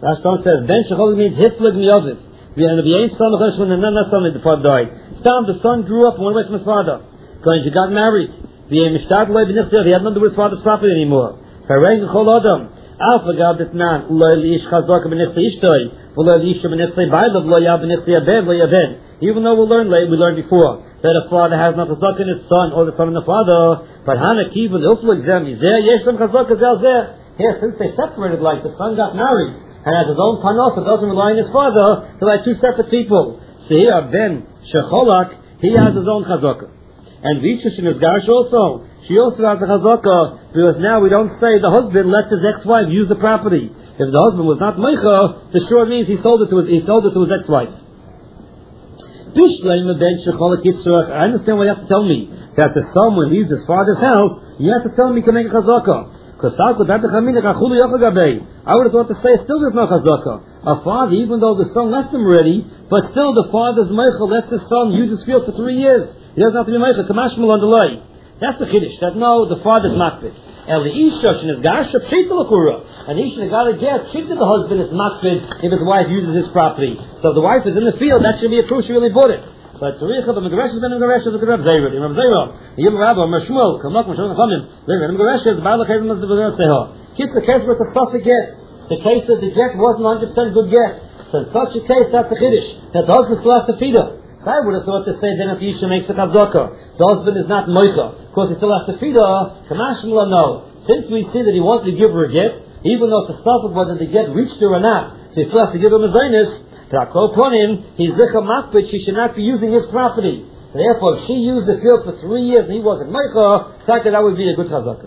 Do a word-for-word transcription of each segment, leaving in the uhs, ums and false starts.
Rashbam says, Ben Shechol means Hiflig Miyovis. And the ain't son of Heshman and then that son the father died. Stam, the son grew up and went away from his father. Because he got married. The Mishtad Loi B'Nichsir, he had nothing to do with his father's property anymore. Fareng Chol Adam. Alpha Gab Ditnan, Loi Lish Chazorka B'Nichsir Ishtoi, Loi Lish B'Nichsir Bailav, Loi Yab B'Nichsir Yabev, Loi Yaben. Even though we learned late, we learned before that a father has not chazaka in his son or the son in the father. But Hana Kiva, the Ufla exam is there. Yesh some chazaka zel there. Here, since they separated, like the son got married and has his own panos, it doesn't rely on his father. They're like two separate people. So here, Ben Shecholak, he has his own chazaka, and Vishish in his Garsh also. She also has a chazaka, because now we don't say the husband let his ex-wife use the property. If the husband was not meicha, the sure means he sold it to his he sold it to his ex-wife. I understand why you have to tell me that the son, when leaves his father's house, you have to tell me he can make a chazaka. Because I would have thought to say still there's no chazaka. A father, even though the son left him already, but still the father's meicha lets his son use his field for three years. He doesn't have to be meicha. Kamashmal on the lay. That's the chiddush. That no, the father's makbid. El the isha and his gasha pshita l'kura. And the isha got to get pshita the husband is makbid if his wife uses his property. So if the wife is in the field, that should be a proof she really bought it. But Tzaricha, the Megaresh has been in the Megaresh of the Rav Zera. The Rav Zera, the Yom Rabba, Mashmul, Kamak, Mashmul, Chamim, the Megaresh is Baal Chayim of the Baal Seha. Kids, the case where it's a suffix get. The case that the get wasn't one hundred percent good get. So in such a case, that's a chiddush. That the husband still has to feed her. So I would have thought to say then if the Isha makes a chazaka, the husband is not moicha. Of course, he still has to feed her. Kamashmula, no. Since we see that he wants to give her a get, even though it's a suffix whether the get reached her or not, so he still has to give him a zaynus. Upon him, he's zicha makbid, she should not be using his property. So therefore, if she used the field for three years and he wasn't meicha, I that would be a good chazaka.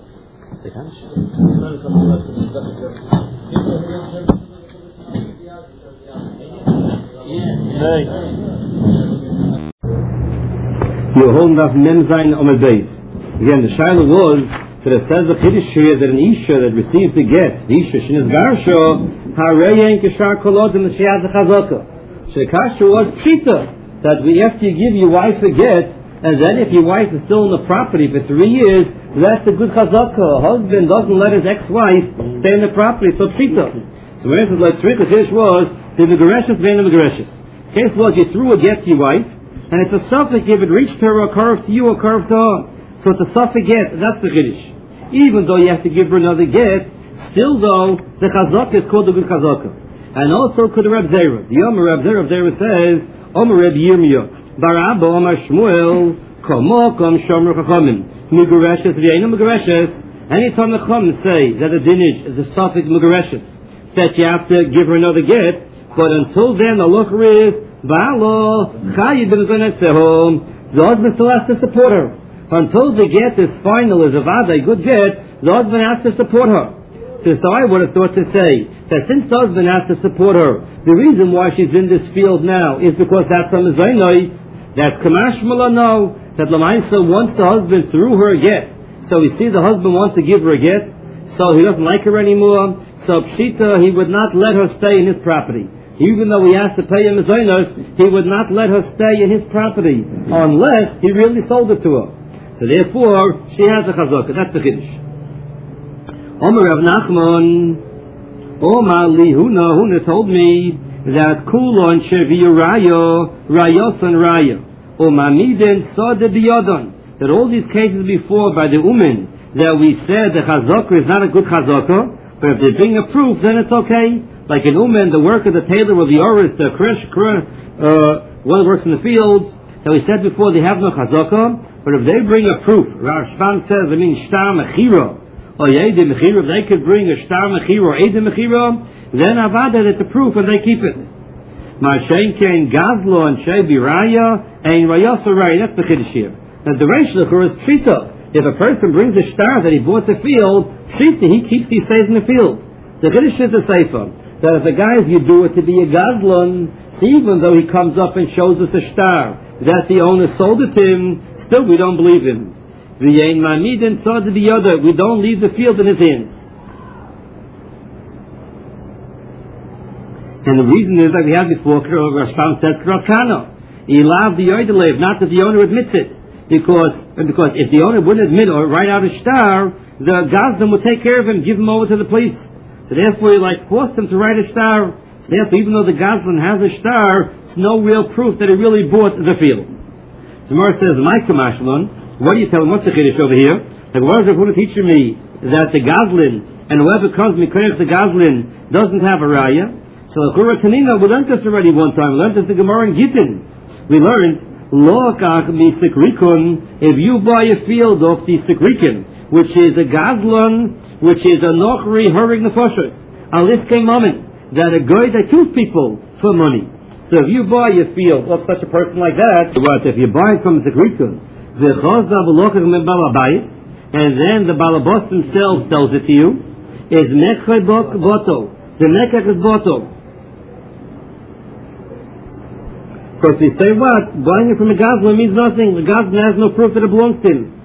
You're holding up mem zayin on a base. Again, the shaila was that it says the chiddush here that an isha that receives the get, the isha shenis garsho, hareyen kishar kolod and she has a chazaka. Shekasha was pshita that we have to give your wife a get, and then if your wife is still in the property for three years, that's a good chazaka. A husband doesn't let his ex-wife stay in the property, so pshita. So when it says like three, the case was the megareshes being the megareshes. Case was you threw a get to your wife, and it's a suffix if it reached her or curved to you or curved to her. So it's a suffix get, that's the chiddush. Even though you have to give her another get, still though, the chazaka is called the good chazaka. And also could the Reb Zera. The Omer Reb Zera, Reb Zera says, Omer Reb Yirmiyah, Barabba Omer Shmuel, Komo Kom Shomer Chachamim, Megareshes V'yeinu Megareshes. Anytime the Chachamim say that a dinage is a suffix Megareshes, that you have to give her another get, but until then the look is, V'alo, Chayi Ben Zonetzeho, the husband still has to support her. Until the get is final, is a vada, a good get, the husband has to support her. So I would have thought to say that since the husband has to support her, the reason why she's in this field now is because that's on the zaynoi, that's kamash no, that Lamaisa wants the husband through her a get. So we see the husband wants to give her a get, so he doesn't like her anymore, so pshita, he would not let her stay in his property. Even though he has to pay him his zaynos, he would not let her stay in his property, unless he really sold it to her. So therefore, she has a chazaka. That's the chiddush. Omer Rav Nachman, Omar li Huna, Huna told me that kulon sheviyu rayo, rayos and raya, umamiden sode biyodon. That all these cases before by the umen, that we said the chazaka is not a good chazaka, but if they bring a proof, then it's okay. Like an umen, the worker, the tailor, or the oris, the kresh, uh, one who works in the fields, that we said before they have no chazaka. But if they bring a proof, Rashban says, I mean, shtar mechira, or yede mechira, if they could bring a shtar mechira or ede mechira, then avada, it's a proof and they keep it. Ma'ashen kein gazlo and shei biraya, and rayos raya, that's the chiddush here. Now the reish l'chur is pshita. If a person brings a shtar that he bought the field, pshita, he keeps, he stays in the field. The chiddush is the sefer, that if the guys you do it to be a gazlon, even though he comes up and shows us a shtar, that the owner sold it to him, still, we don't believe him. We don't leave the field in his hands. And the reason is, like we had before, Rashbam says, Krakana. He allowed the Yoidelev, not that the owner admits it. Because, because if the owner wouldn't admit or write out a star, the Gazdan would take care of him, give him over to the police. So therefore, you like forced him to write a star. Therefore, even though the Goslin has a star, it's no real proof that he really bought the field. The Gemara says, "My Kamashlan, what do you tell him? What's the chiddush over here? Like, what is the Buddha teaching me that the Goslin and whoever comes mikoyach the Goslin doesn't have a raya?" So the Chura Tanina, we learned this already one time. We learned this in Gemara in Gittin. We learned lo kach mi sikrikun. If you buy a field off the sikrikin, which is a Goslin, which is a nochri hurrying the fosher, al this came moment that a guy that kills people for money. So if you buy a field of such a person like that, what if you buy it from the Sikrikun, the Chazav Lokach min Balabayit, and then the Balabos himself sells it to you, is Mekhe Boto. The Mekhe is Boto. Because they say what? Buying it from a Goslin means nothing. The Goslin has no proof that it belongs to him.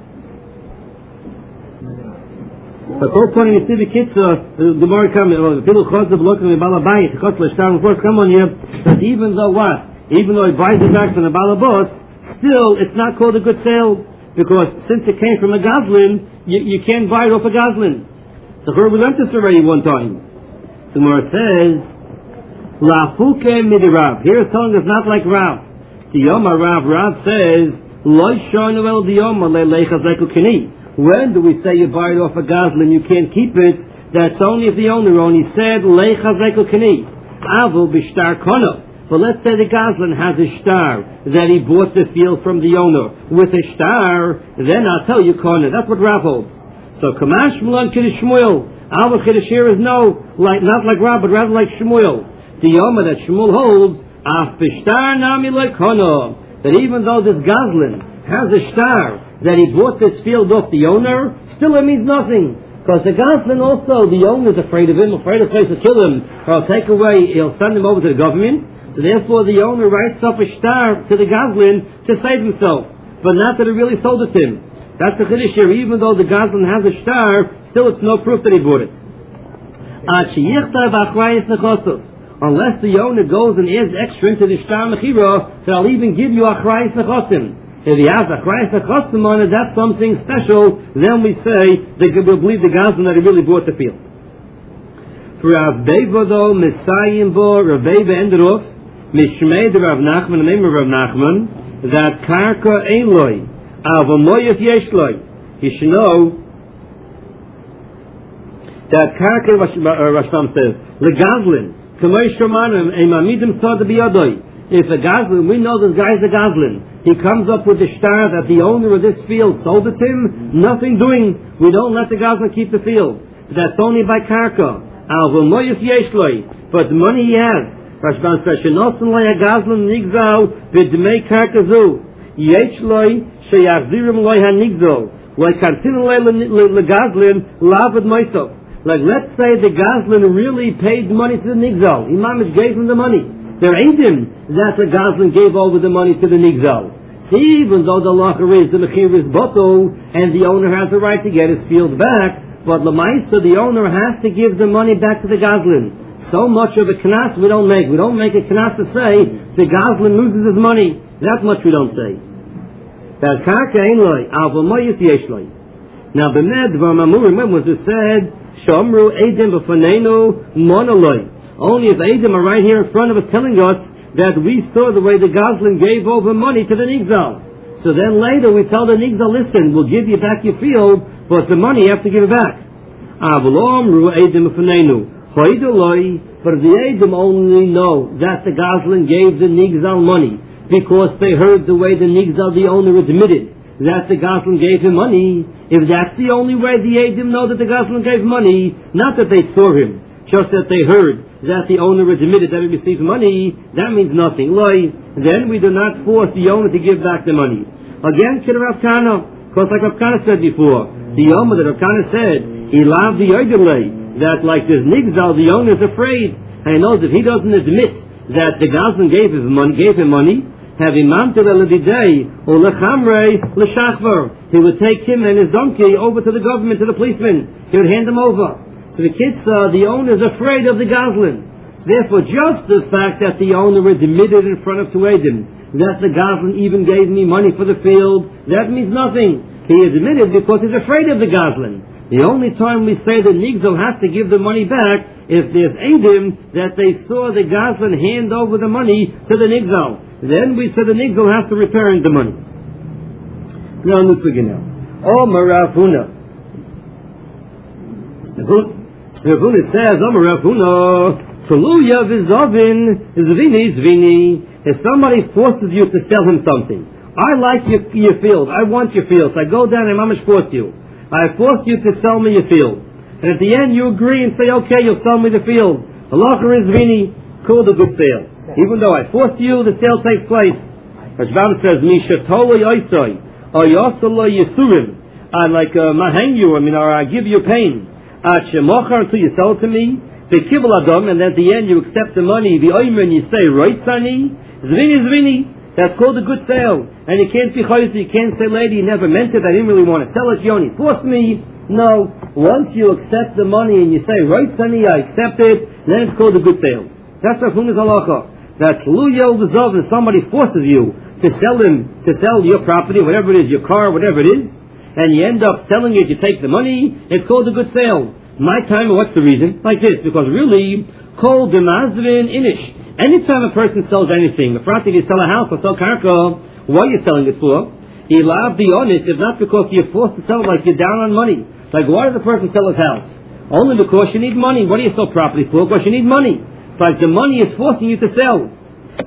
But all point you see the kids, the Gemara come, the people cause of looking at Balabayit, the Kotler Star, of course, come on here, that even though what? Even though he buys it back from the Balabos, still, it's not called a good sale, because since it came from a Goslin, you, you can't buy it off a Goslin. So we learned this already one time. The Gemara says, La Fuke Midirav. Here it's telling us not like Rav. The Yoma Rav, Rav says, Lo Shonu El Diyoma Le Lechazeku Kini. When do we say you buy it off a Goslin, you can't keep it? That's only if the owner only said, Lechazeku Kini. Avu Bishtar Kono. But let's say the Goslin has a star that he bought the field from the owner. With a star, then I'll tell you Kono. That's what Rav holds. So Kamash Mulan Kiddush Shmuel. Our Kiddush here is no, like, not like Rav, but rather like Shmuel. The Yoma that Shmuel holds, Af Bishtar Nami Lekono. That even though this Goslin has a star that he bought this field off the owner, still it means nothing. Because the Goslin also, the owner is afraid of him, afraid of place to kill him, or he'll take away, he'll send him over to the government. So therefore the owner writes up a star to the Goslin to save himself. But not that he really sold it to him. That's the Chiddush here. Even though the Goslin has a star, still it's no proof that he bought it. Unless the owner goes and adds extra into the star mechira, that I'll even give you achrayis nechosim. If he has achrayis nechosim on it, that's something special. Then we say they will believe the Goslin that he really bought the field. For Rav Beiva though, Messiah bo, Rav Beiva ended off, Mishmei the Rav Nachman, the name of Rav Nachman, that karka ein loy, avamoyef yesh loy. You should know that karka, Rashbam says, the Goslin, Kamei Shomanim, a mamidim sod biyadoi. If a Goslin, we know this guy's a Goslin, he comes up with the star that the owner of this field sold it to him, nothing doing. We don't let the Goslin keep the field. That's only by karka. But the money he has, Rashban says, Shenosan loy a Goslin nigzal v'dmei karka zu. Yesh loy sheyachzirim loy ha-nigzal. Loy kantin loy le-Goslin lavad moisof. Like, let's say the Goslin really paid money to the nigzal. Imamish gave him the money. There ain't him that the Goslin gave over the money to the nigzal. Even though the lacher is, the mechir is boto, and the owner has the right to get his field back, but Lamaisa, the owner has to give the money back to the Goslin. So much of a knas we don't make. We don't make a knas to say the Goslin loses his money. That much we don't say. That karka ein loy, avamoyis yesh loy. Now, b'med v'amamurim, when was it said, Shomru edim b'fanenu monoloy. Only if edim are right here in front of us telling us that we saw the way the Goslin gave over money to the nigzal. So then later we tell the nigzal, listen, we'll give you back your field, but the money you have to give it back. But the Edom only know that the Goslin gave the Nigzal money because they heard the way the Nigzal, the owner, admitted that the Goslin gave him money. If that's the only way the Edom know that the Goslin gave money, not that they saw him, just that they heard that the owner admitted that he received money, that means nothing. Then we do not force the owner to give back the money. Again, Kid Rav Kana, because like Rav Kana said before, the Yoma that Rav Kana said, he loved the Yodelay, that like this Nigzal, the owner is afraid, and he knows if he doesn't admit that the Goslin gave him money, gave him money, have imam to the Lediday, or lechamrei l'shachvar, he would take him and his donkey over to the government, to the policeman. He would hand him over. So the kids, uh, the owner is afraid of the Goslin. Therefore, just the fact that the owner admitted in front of Tuedim that the Goslin even gave me money for the field, that means nothing. He admitted because he's afraid of the Goslin. The only time we say the Nigzal has to give the money back if there's Eidim that they saw the Goslin hand over the money to the Nigzal. Then we say the Nigzal has to return the money. Now let's begin now. Oh, Rav Huna. Rav Huna says, Oh, Rav Huna, Toluya v'zovin zvini zvini. If somebody forces you to sell him something, I like your, your field, I want your field, so I go down and mamish force you. I force you to sell me your field. And at the end you agree and say, okay, you'll sell me the field. Halacha is vini, call the good sale. Even though I force you, the sale takes place. Rashbam says, Misha tolo yoisoi, or yosolo yisurim. I like, um, I hang you, I mean, or I give you pain. At shemochar, until you sell it to me. The kibble adam, and at the end you accept the money. The oimer, and you say, right, sonny? Zvini, zvini. That's called a good sale. And you can't be chayz, you can't say, lady, you never meant it, I didn't really want to sell it, you only forced me. No. Once you accept the money and you say, right, sonny, I accept it, then it's called a good sale. That's Rav Huna's halacha. That luyo v'zov, if somebody forces you to sell him, to sell your property, whatever it is, your car, whatever it is, and you end up selling it, you take the money, it's called a good sale. My time, what's the reason? Like this, because really, kol demazvin inish. Anytime a person sells anything, if you sell a house or sell karka, what are you selling it for? You'll be honest, if not because you're forced to sell it like you're down on money. Like, why does a person sell his house? Only because you need money. What do you sell property for? Because you need money. Like, the money is forcing you to sell.